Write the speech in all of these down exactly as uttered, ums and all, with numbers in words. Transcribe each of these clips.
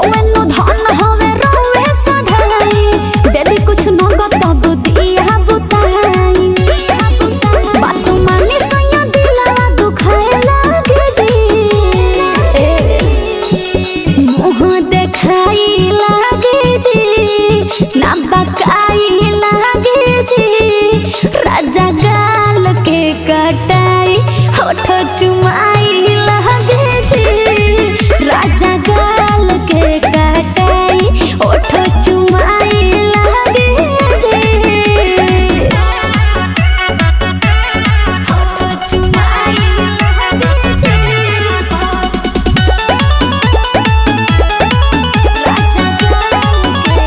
रौवे नु धन हवे रौवे सधाई दे कुछ नगद तब दिया बुताई बात मानी सैया दिलवा दुखाए लागे जी मुँह देखाई लागे जी ना बकाई लागे जी राजा गाल के कटाई होठ चुमाई लागे जी राजा गाल के कटाई होठ चुमाई लागे जी होठ चुमाई लागे जी राजा गाल के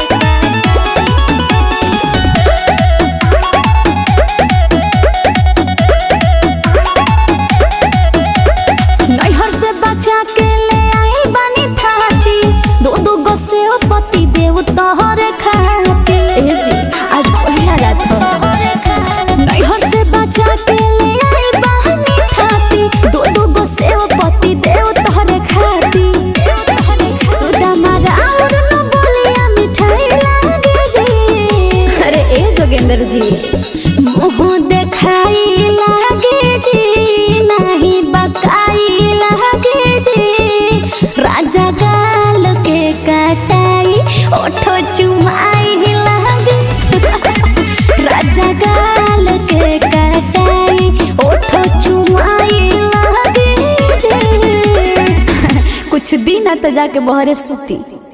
नैहर से बचा के ले आई बानी थाती दो दो गो से ओ पति देव तोहरे खाती ए जी आज पहला रात हो नैहर से बचा के ले आई बानी थाती दो दो गो से ओ पति देव तोहरे खाती सुदा मारा और न बोलिया मिठाई लागे जी अरे ए जोगेंद्र जी मुँह देखाई लागे जी नहीं बकाई लागे जी राजा गाल के कटाई ओठो चुमाई लागे राजा गाल के कटाई ओठो चुमाई लागे जी कुछ दिन त जाके बहरे सुती।